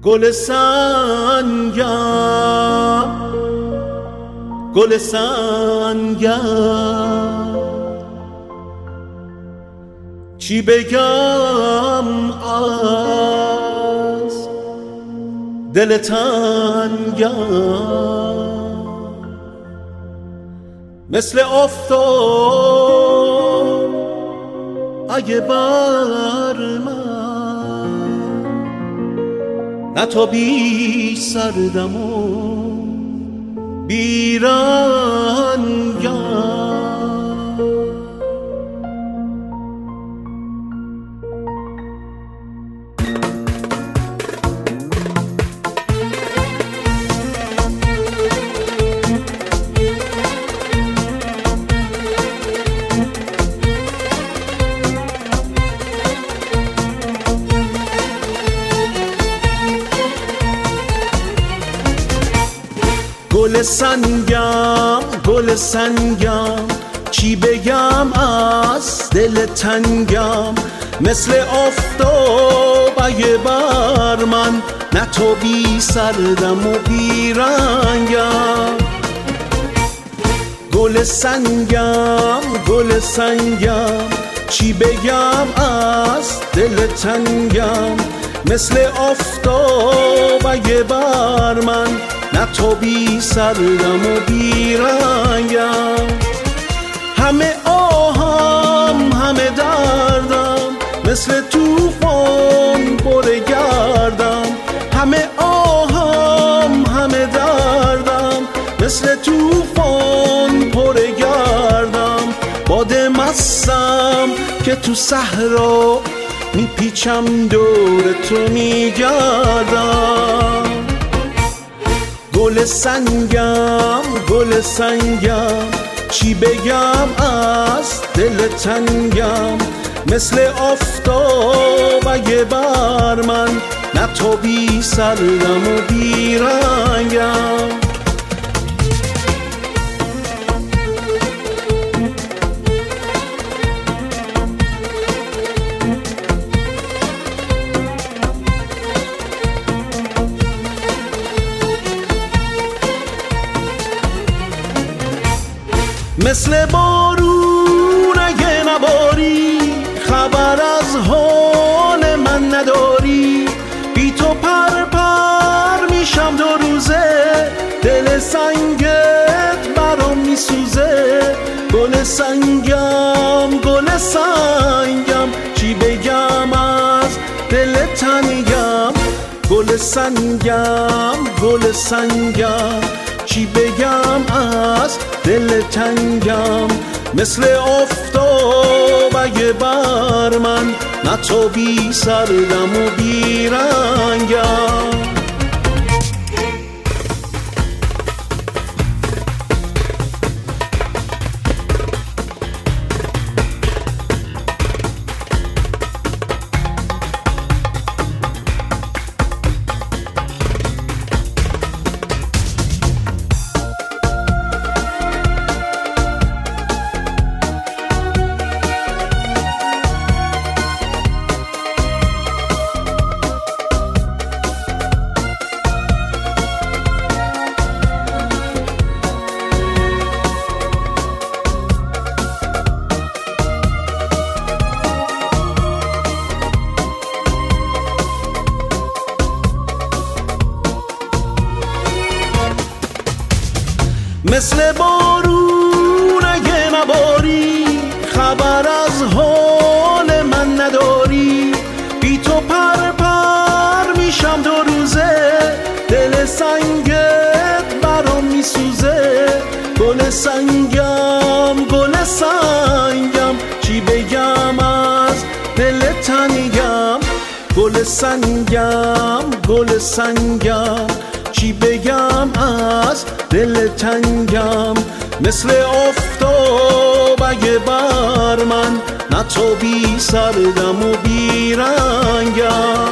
گل سنگم گل سنگم چی بگم از دل تنگم مثل آفتاب اگه بر من نتابی سردم و بیرنگم گل سنگم گل سنگم چی بگم از دل تنگم مثل آفتاب اگه بر من نتابی سردم و بیرنگم گل سنگم گل سنگم چی بگم از دل تنگم مثل آفتاب اگه بر من نتابی سردم و بیرنگم همه آهم همه دردم مثل توفان بره گردم همه آهم همه دردم مثل توفان پره گردم باد مستم که تو صحرا میپیچم دور تو میگردم گل سنگم گل سنگم چی بگم از دل تنگم مثل آفتاب اگه بر من نتابی سردم و بیرنگم مثل بارون اگه نباری خبر از حال من نداری بی تو پر پر میشم دو روزه دل سنگت برام میسوزه گل سنگم گل سنگم چی بگم از دل تنگم گل سنگم گل سنگم چی بگم از دل تنگم مثل آفتاب اگه بر من نتابی سردم و بیرنگم مثل بارون اگه نباری خبر از حال من نداری بی تو پر پر میشم دو روزه دل سنگت برام میسوزه گل سنگم گل سنگم چی بگم از دل تنگم گل سنگم گل سنگم چی بگم از دل تنگم مثل آفتاب اگه بر من نتابی سردم و بیرنگم